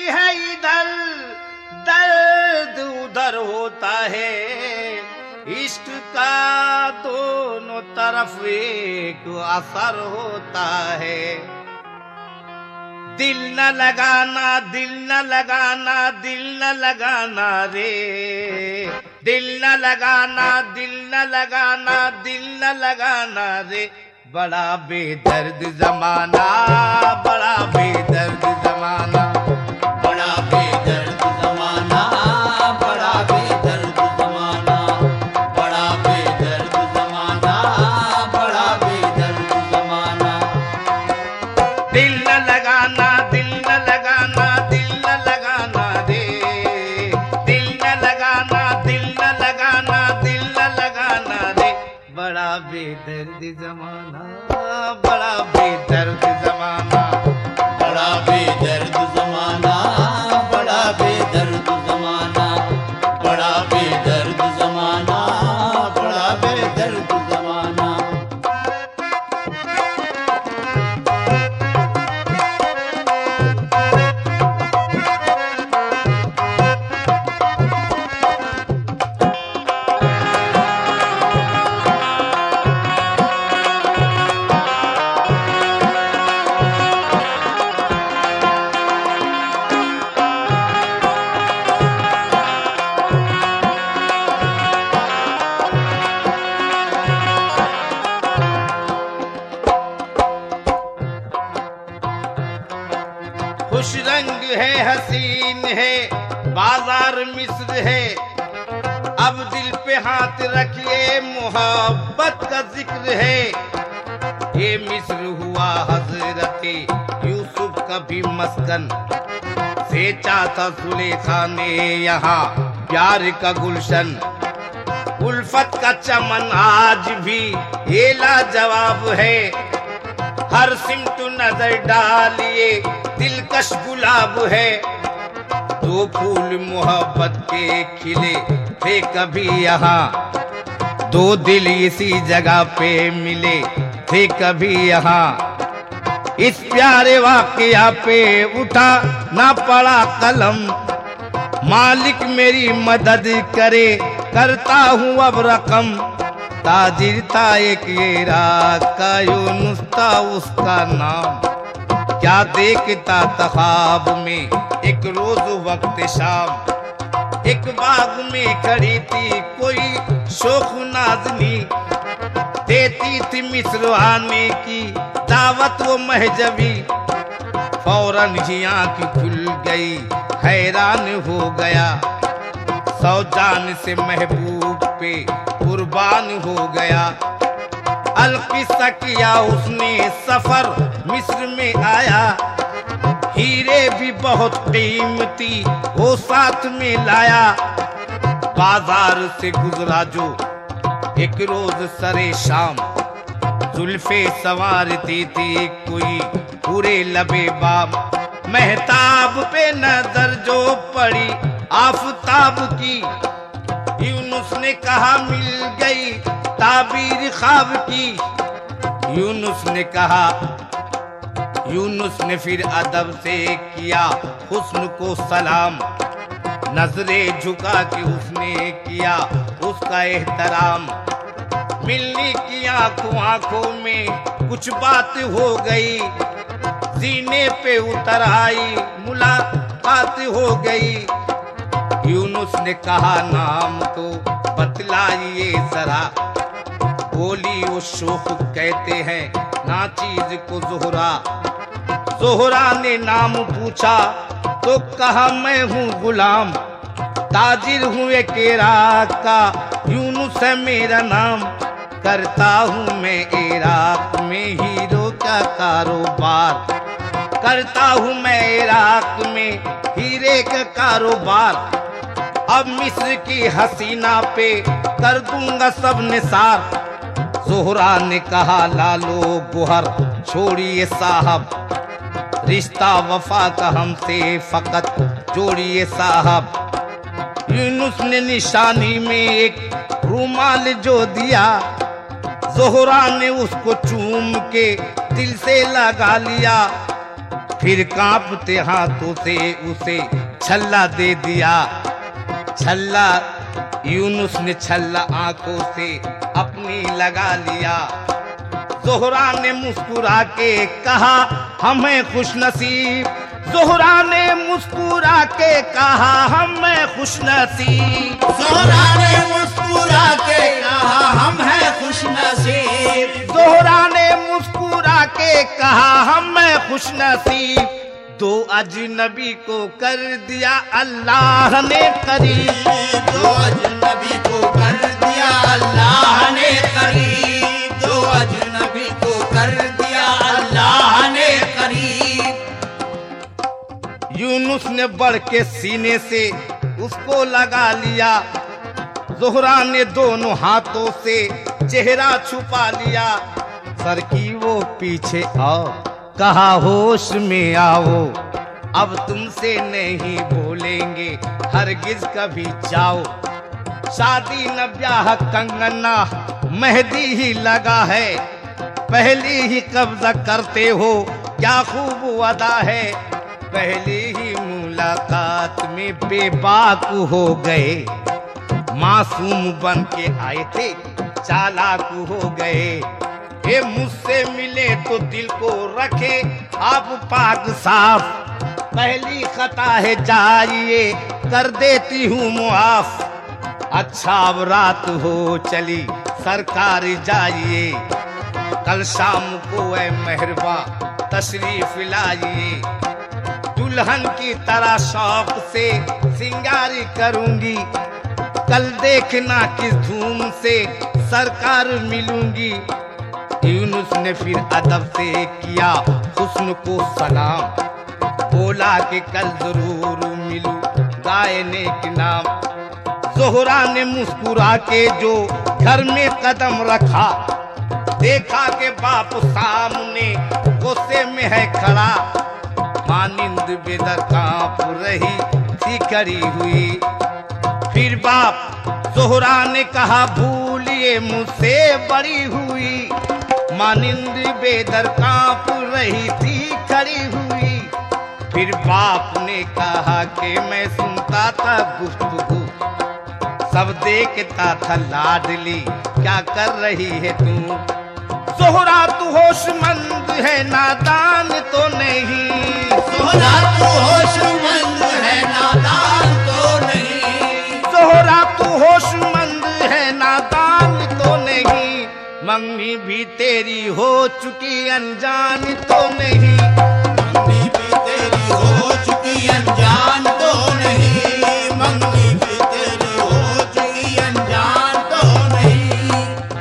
है इधर, दर्द उधर होता है। इश्क का दोनों तरफ एक असर होता है। दिल न लगाना, दिल न लगाना, दिल न लगाना रे, दिल न लगाना, दिल न लगाना, दिल न लगाना रे। बड़ा बेदर्द जमाना, बड़ा बेदर्द जमाना, बड़ा बेदर्द जमाना, बड़ा बेदर्द जमाना, बड़ा बेदर्द जमाना, बड़ा बेदर्द जमाना। दिल न लगाना, दिल न लगाना, दिल न लगाना रे, दिल न लगाना, दिल न लगाना, दिल न लगाना रे। बड़ा बेदर्द जमाना, बड़ा बेदर्द जमाना, बड़ा बेदर्द जमाना, बड़ा बेदर्द जमाना, बड़ा बेदर्द जमाना, बड़ा बेदर्द जमाना। खुश रंग है, हसीन है, बाजार मिस्र है। अब दिल पे हाथ रखिए, मोहब्बत का जिक्र है। ये मिस्र हुआ हजरते यूसुफ का भी मस्कन, सेचा था सुलेखा ने यहाँ प्यार का गुलशन। उल्फत का चमन आज भी ये लाजवाब है। हर सिमत नजर डालिए दिलकश गुलाब है। दो फूल मोहब्बत के खिले थे कभी यहाँ, दो दिल इसी जगह पे मिले थे कभी यहाँ। इस प्यारे वाकया पे उठा ना पड़ा कलम, मालिक मेरी मदद करे करता हूँ अब रकम। ताजिर था एक इराक का, यूनुस था उसका नाम। क्या देखता था ख्वाब में एक रोज वक्त शाम। एक बाग में खड़ी थी कोई शोख नाजनी, देती थी मिस्र आने की दावत वो महजबी। फौरन ही आँख खुल गई, हैरान हो गया। सौ जान से महबूब पे कुर्बान हो गया। अलकिस्सा किया उसने सफर मिस्र में आया। हीरे भी बहुत कीमती वो साथ में लाया। बाजार से गुजरा जो एक रोज सरे शाम, जुल्फे संवारती थी कोई पूरे लबे बाम। महताब पे नजर जो पड़ी आफताब की, यूनुस ने कहा मिल गई ताबीर ख्वाब की। यूनुस ने कहा, यूनुस ने फिर अदब से किया हुस्न को सलाम। नजरें झुका के उसने किया उसका एहतराम। मिलने की आंखों आंखों में कुछ बात हो गई, सीने पे उतर आई मुलाकात हो गई। यूनुस ने कहा नाम तो बतलाइए जरा, बोली वो शोख कहते हैं ना चीज को जोहरा। जोहरा ने नाम पूछा तो कहा मैं हूँ गुलाम, ताजिर हूँ एक इराक का, यूनुस है मेरा नाम। करता हूँ मैं इराक में हीरो का कारोबार, करता हूँ मैं इराक में हीरे का कारोबार। अब मिस्र की हसीना पे कर दूंगा सब निसार। जोहरा ने कहा लालो गुहर छोड़िए साहब, रिश्ता वफा का हमसे फकत जोड़िए साहब। यूनुस ने निशानी में एक रुमाल जो दिया, जोहरा ने उसको चूम के दिल से लगा लिया। फिर कांपते हाथों से उसे छल्ला दे दिया। छल्ला यूनुस ने छल्ला आंखों से अपनी लगा लिया। ज़ोहरा ने मुस्कुरा के कहा हमें खुश नसीब। ज़ोहरा ने मुस्कुरा के कहा हमें खुश नसीब। ज़ोहरा ने मुस्कुरा के कहा हम हैं खुश नसीब। ज़ोहरा ने मुस्कुरा के कहा हमें खुश नसीब। दो अजनबी को कर दिया अल्लाह ने करीब। दो अजनबी को कर दिया अल्लाह ने करीब। दो अजनबी को कर दिया अल्लाह ने करीब। यूनुस ने बढ़ के सीने से उसको लगा लिया। ज़ोहरा ने दोनों हाथों से चेहरा छुपा लिया। सर की वो पीछे आओ, कहा होश में आओ, अब तुमसे नहीं बोलेंगे हरगिज कभी जाओ। शादी न ब्याह कंगना मेहंदी ही लगा है, पहली ही कब्जा करते हो क्या खूब अदा है। पहली ही मुलाकात में बेबाक हो गए, मासूम बन के आए थे चालाक हो गए। ये मुझसे मिले तो दिल को रखे आप पाक साफ, पहली खता है जाइए कर देती हूँ मुआफ। अच्छा अब रात हो चली सरकार जाइए, कल शाम को ऐ मेहरबा तशरीफ लाइए। दुल्हन की तरह शौक से सिंगारी करूंगी, कल देखना किस धूम से सरकार मिलूंगी। यूनुस ने फिर अदब से किया हुस्न को सलाम, बोला कि कल जरूर मिलूं गायने के नाम। ज़ोहरा ने मुस्कुरा के जो घर में कदम रखा, देखा कि बाप सामने गुस्से में है खड़ा। मानिंद बेदर कांप रही थी खड़ी हुई। फिर बाप ज़ोहरा ने कहा भूलिए मुझसे बड़ी हुई। मानिंद बेदर कांप रही थी खड़ी हुई। फिर बाप ने कहा कि मैं सुनता था गुफ्तगू, सब देखता था लाडली क्या कर रही है तू। ज़ोहरा तू होशमंद है नादान तो नहीं। ज़ोहरा तू होशमंद है नादान तो नहीं। ज़ोहरा तू होशमंद है नादान तो नहीं। मम्मी भी तेरी हो चुकी अनजान तो नहीं। मम्मी भी तेरी हो चुकी अनजान तो नहीं। मम्मी भी तेरी हो चुकी अनजान तो नहीं।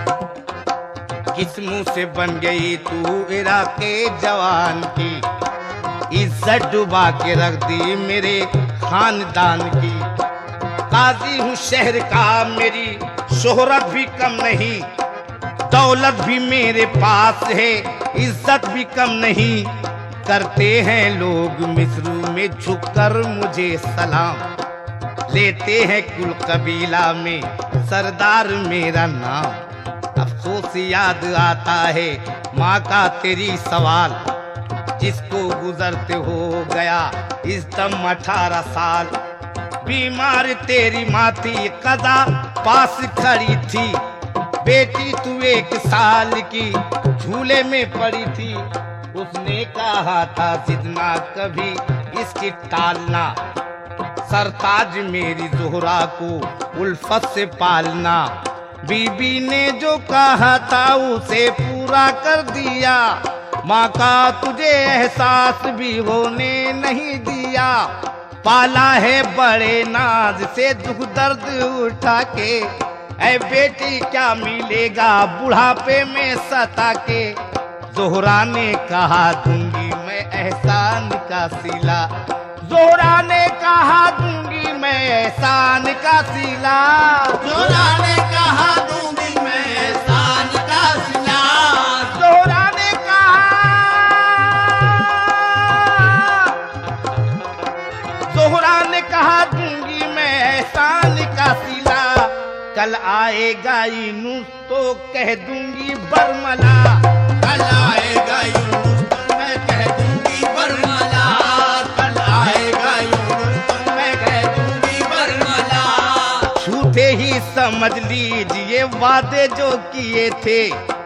किस मुंह से बन गई तू इराक के जवान की, इज्जत डुबा के रख दी मेरे खानदान की। काजी हूँ शहर का, मेरी शोहरत भी कम नहीं, दौलत भी मेरे पास है, इज्जत भी कम नहीं। करते हैं लोग मिस्र में झुककर मुझे सलाम, लेते हैं कुल कबीला में सरदार मेरा नाम। अफसोस याद आता है माँ का तेरी सवाल, जिसको गुजरते हो गया इस दम 18 साल। बीमार तेरी माँ थी कदा पास खड़ी थी, बेटी तू 1 साल की झूले में पड़ी थी। उसने कहा था जितना कभी इसकी टालना, सरताज मेरी ज़ोहरा को उल्फत से पालना। बीबी ने जो कहा था उसे पूरा कर दिया, माँ का तुझे एहसास भी होने नहीं दिया। पाला है बड़े नाज से दुख दर्द उठा के, ऐ बेटी क्या मिलेगा बुढ़ापे में सता के। ज़ोहरा ने कहा दूंगी मैं एहसान का सिला। ज़ोहरा ने कहा दूंगी मैं एहसान का सिला। ज़ोहरा ने कहा दूंगी मैं एहसान का सिला। ज़ोहरा ने कहा, ज़ोहरा ने कहा दूंगी मैं एहसान का सिला। कल आएगा यूनुस तो कह दूंगी बरमला। कल आएगा यूनुस तो मैं कह दूंगी बरमला। झूठे ही समझ लीजिए वादे जो किए थे।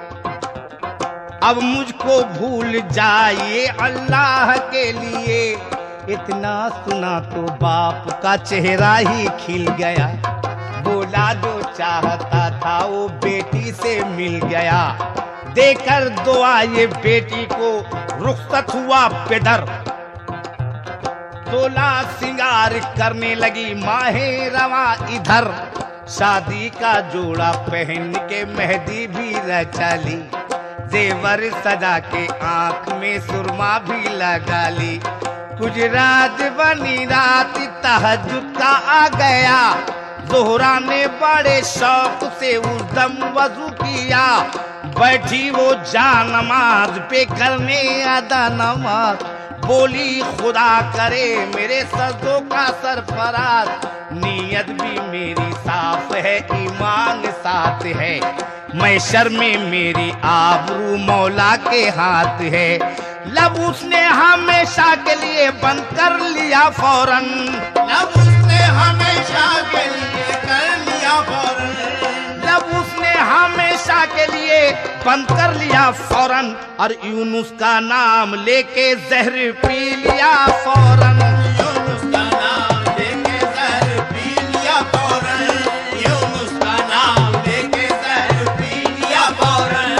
अब मुझको भूल जाइए अल्लाह के लिए। इतना सुना तो बाप का चेहरा ही खिल गया। बोला जो चाहता था वो बेटी से मिल गया। देकर दुआ ये बेटी को रुखसत हुआ पेदर। 16 सिंगार करने लगी माहे रवा इधर। शादी का जोड़ा पहन के मेहंदी भी रचा ली। जेवर सजा के आंख में सुरमा भी लगा ली। गुजरात बनी रात तहज्जुद का आ गया। ज़ोहरा ने बड़े शौक से उस दम वजू किया। बैठी वो जानमाज पे करने अदा नमाज। बोली खुदा करे मेरे सजदों का सरफराज। नीयत भी मेरी साफ है ईमान साथ है। मैशर में मेरी आबरू मौला के हाथ है। लब उसने हमेशा के लिए बंद कर लिया फौरन। लब उसने हमेशा के लिए कर लिया फौरन। लब उसने हमेशा के लिए बंद कर लिया फौरन। और यूनुस का नाम लेके जहर पी लिया फौरन। यूनुस का नाम लेके जहर पी लिया फौरन। यूनुस का नाम लेके जहर पी लिया फौरन।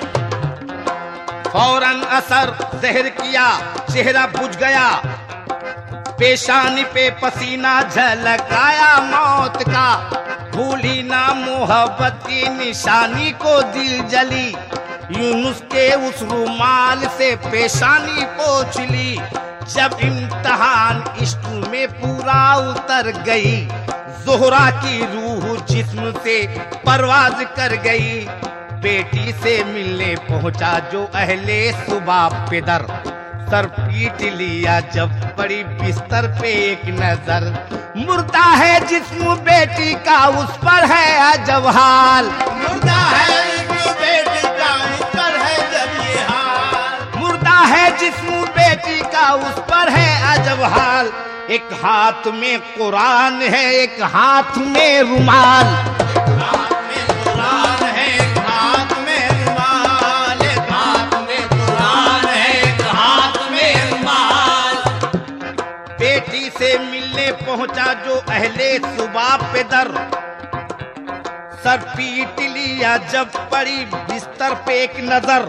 फौरन असर जहर किया, चेहरा बुझ गया। पेशानी पे पसीना झलकाया मौत का। भूली ना मोहब्बत की निशानी को दिल जली। यूनुस के उस रुमाल से पेशानी पोंछ ली। जब इम्तिहान इश्क में पूरा उतर गई। ज़ोहरा की रूह जिस्म से परवाज कर गई। बेटी से मिलने पहुंचा जो अहले सुबह पेदर। सर पीट लिया जब पड़ी बिस्तर पे एक नजर। मुर्दा है जिस्म बेटी का उस पर है अजब हाल। मुर्दा है जिस्म बेटी का उस पर है जब ये हाल। मुर्दा है जिस्म बेटी का उस पर है अजब हाल। एक हाथ में कुरान है एक हाथ में रुमाल। हाथ में कुरान है एक हाथ में रुमाल। एक हाथ में कुरान है एक हाथ में रुमाल। बेटी से मिलने पहुंचा जो अहले सुबह पेदर। सर पीट लिया जब पड़ी बिस्तर पे एक नजर।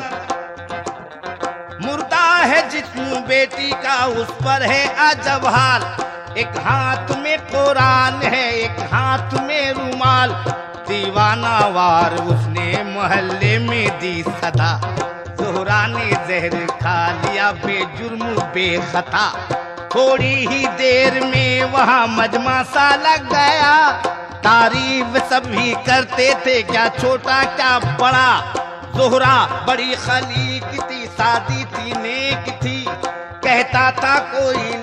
मुर्दा है जिस्म बेटी का उस पर है अजब हाल। एक हाथ में कुरान है एक हाथ में रुमाल। दीवाना वार उसने मोहल्ले में दी सदा। ज़ोहरा ने जहर खा लिया बेजुर्म बेखता। थोड़ी ही देर में वहाँ मजमा सा लग गया। तारीफ सभी करते थे क्या छोटा क्या बड़ा। ज़ोहरा बड़ी खलीक थी सादी थी नेक थी। कहता था कोई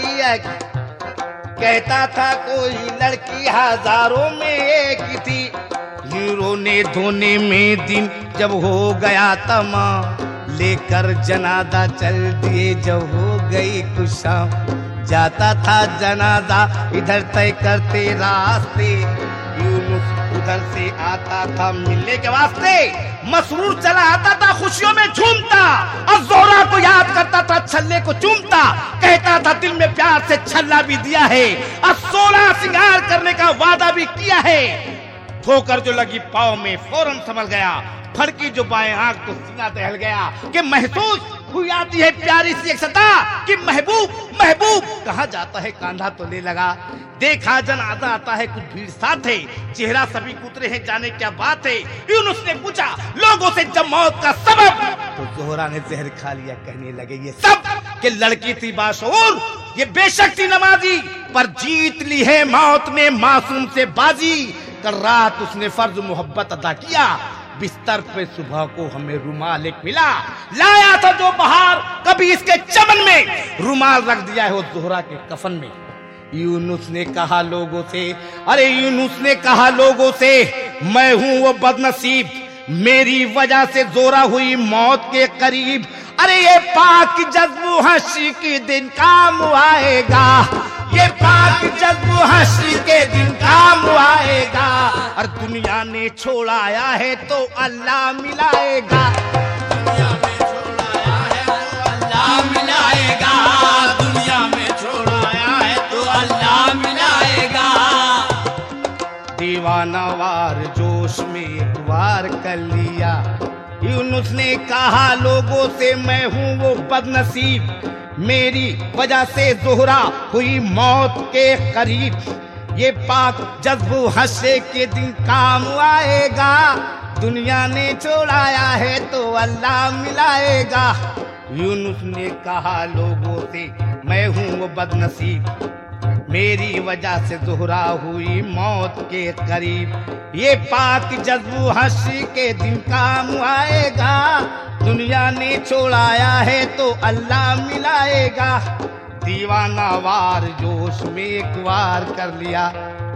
लड़की हजारों में एक थी। रोने धोने में दिन जब हो गया तमाम। लेकर जनाजा चल दिए जब हो गई कुछ शाम। जाता था जनाजा इधर तय करते रास्ते। यूनुस उधर से आता था मिलने के वास्ते। मसरूर चला आता था खुशियों में झूमता। और ज़ोहरा को याद करता था छल्ले को चूमता। कहता था दिल में प्यार से छल्ला भी दिया है। और 16 सिंगार करने का वादा भी किया है। ठोकर जो लगी पाँव में फौरन संभल गया। फड़की जो बाएं आंख तो सीना दहल गया। कि महसूस हुई आती है प्यारी सी एक सता। कि महबूब महबूब कहा जाता है कांधा तो ले लगा। देखा जनाजा आता है कुछ भीड़ साथ है। चेहरा सभी कुतरे हैं जाने क्या बात है। यूनुस ने पूछा लोगों से जब मौत का सबब। तो ज़ोहरा ने जहर खा लिया कहने लगे ये सब। कि लड़की थी बाशऊर ये बेशक थी नमाजी। पर जीत ली है मौत ने मासूम से बाजी। कल रात उसने फर्ज मोहब्बत अदा किया। बिस्तर पे सुबह को हमें रुमाल एक मिला। लाया था जो बहार कभी इसके चमन में। रुमाल रख दिया है वो ज़ोहरा के कफन में। यूनुस ने कहा लोगों से यूनुस ने कहा लोगों से मैं हूँ वो बदनसीब। मेरी वजह से ज़ोहरा हुई मौत के करीब। ये पाक जज्ब हश्र के दिन काम आएगा। ये पाक जज्ब हश्र के दिन काम आएगा। और दुनिया ने छोड़ाया है तो अल्लाह मिलाएगा। दुनिया में छोड़ाया है तो अल्लाह मिलाएगा, दुनिया में छोड़ाया है तो अल्लाह मिलाएगा। दीवाना वार जोश में एक वार कर लिया, यूनुस ने कहा लोगों से मैं हूँ वो बदनसीब, मेरी वजह से ज़ुहरा हुई मौत के करीब। ये पाक जज्बू हश्र के दिन काम आएगा, दुनिया ने छोड़ाया है तो अल्लाह मिलाएगा। यूनुस ने कहा लोगों से मैं हूँ वो बदनसीब, मेरी वजह से ज़ुहरा हुई मौत के करीब। ये पाक जज्बू हश्र के दिन काम आएगा, दुनिया ने छोड़ाया है तो अल्लाह मिलाएगा। दीवाना वार जोश में एक वार कर लिया,